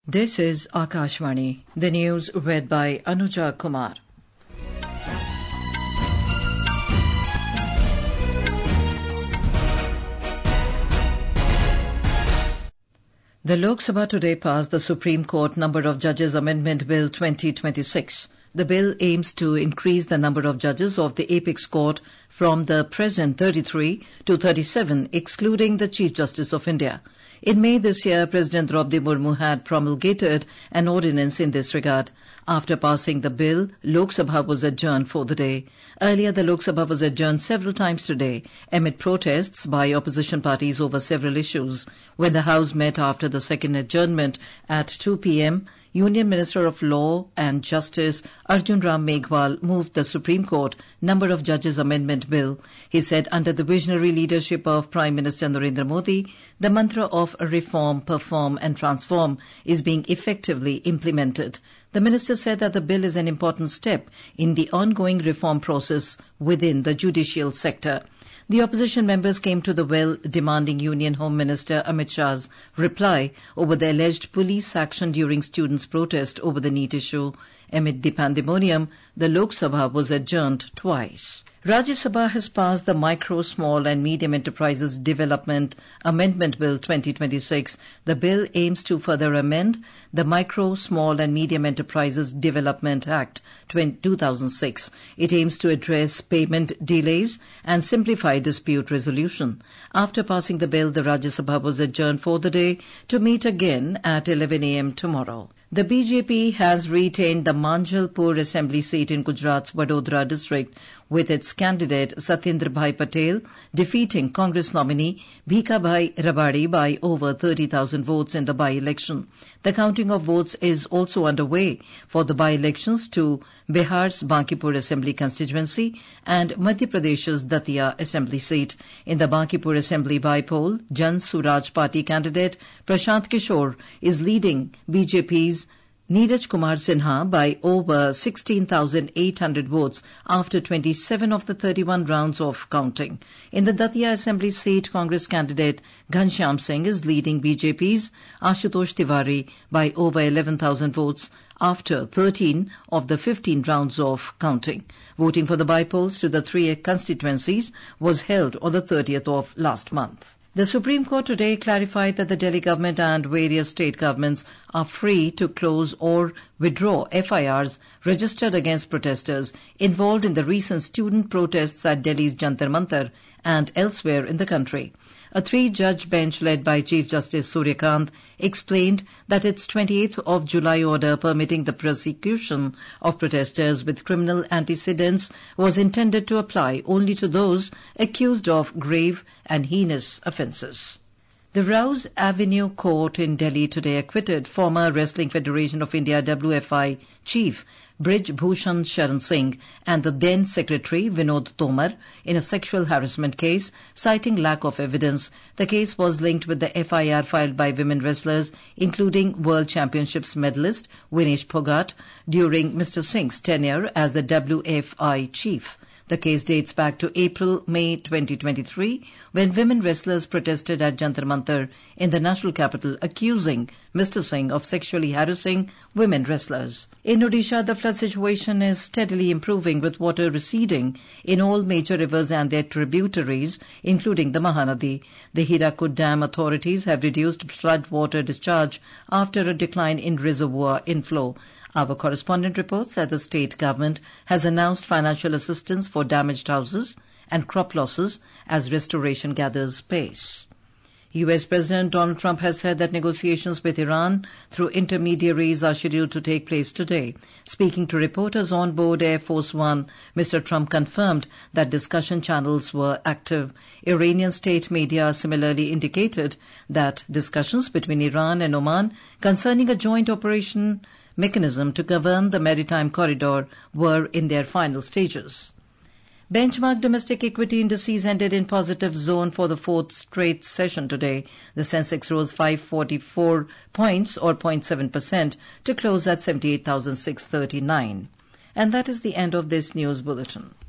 This is Akashvani. The news read by Anuja Kumar. The Lok Sabha today passed the Supreme Court Number of Judges Amendment Bill 2026. The bill aims to increase the number of judges of the Apex Court from the present 33 to 37, excluding the Chief Justice of India. In May this year, President Draupadi Murmu had promulgated an ordinance in this regard. After passing the bill, Lok Sabha was adjourned for the day. Earlier, the Lok Sabha was adjourned several times today amid protests by opposition parties over several issues. When the House met after the second adjournment at 2 p.m., Union Minister of Law and Justice Arjun Ram Meghwal moved the Supreme Court Number of Judges Amendment Bill. He said under the visionary leadership of Prime Minister Narendra Modi, the mantra of reform, perform and transform is being effectively implemented. The minister said that the bill is an important step in the ongoing reform process within the judicial sector. The opposition members came to the well demanding Union Home Minister Amit Shah's reply over the alleged police action during students' protest over the NEET issue. Amid the pandemonium, the Lok Sabha was adjourned twice. Rajya Sabha has passed the Micro, Small and Medium Enterprises Development Amendment Bill 2026. The bill aims to further amend the Micro, Small and Medium Enterprises Development Act 2006. It aims to address payment delays and simplify dispute resolution. After passing the bill, the Rajya Sabha was adjourned for the day to meet again at 11 a.m. tomorrow. The BJP has retained the Manjalpur Assembly seat in Gujarat's Vadodara district with its candidate Satyendra Bhai Patel defeating Congress nominee Bhika Bhai Rabadi by over 30,000 votes in the by-election. The counting of votes is also underway for the by-elections to Bihar's Bankipur Assembly constituency and Madhya Pradesh's Datia Assembly seat. In the Bankipur Assembly by-poll, Jan Suraj Party candidate Prashant Kishore is leading BJP's Neeraj Kumar Sinha by over 16,800 votes after 27 of the 31 rounds of counting. In the Datia Assembly seat, Congress candidate Ghanshyam Singh is leading BJP's Ashutosh Tiwari by over 11,000 votes after 13 of the 15 rounds of counting. Voting for the by-polls to the three constituencies was held on the 30th of last month. The Supreme Court today clarified that the Delhi government and various state governments are free to close or withdraw FIRs registered against protesters involved in the recent student protests at Delhi's Jantar Mantar and elsewhere in the country. A three-judge bench led by Chief Justice Surya Kant explained that its 28th of July order permitting the prosecution of protesters with criminal antecedents was intended to apply only to those accused of grave and heinous offences. The Rouse Avenue Court in Delhi today acquitted former Wrestling Federation of India WFI chief Brij Bhushan Sharan Singh and the then Secretary Vinod Tomar in a sexual harassment case, citing lack of evidence. The case was linked with the FIR filed by women wrestlers, including World Championships medalist Vinesh Phogat, during Mr. Singh's tenure as the WFI chief. The case dates back to April-May 2023, when women wrestlers protested at Jantar Mantar in the national capital, accusing Mr. Singh of sexually harassing women wrestlers. In Odisha, the flood situation is steadily improving, with water receding in all major rivers and their tributaries, including the Mahanadi. The Hirakud Dam authorities have reduced flood water discharge after a decline in reservoir inflow. Our correspondent reports that the state government has announced financial assistance for damaged houses and crop losses as restoration gathers pace. U.S. President Donald Trump has said that negotiations with Iran through intermediaries are scheduled to take place today. Speaking to reporters on board Air Force One, Mr. Trump confirmed that discussion channels were active. Iranian state media similarly indicated that discussions between Iran and Oman concerning a joint operation mechanism to govern the maritime corridor were in their final stages. Benchmark domestic equity indices ended in positive zone for the fourth straight session today. The Sensex rose 544 points or 0.7% to close at 78,639. And that is the end of this news bulletin.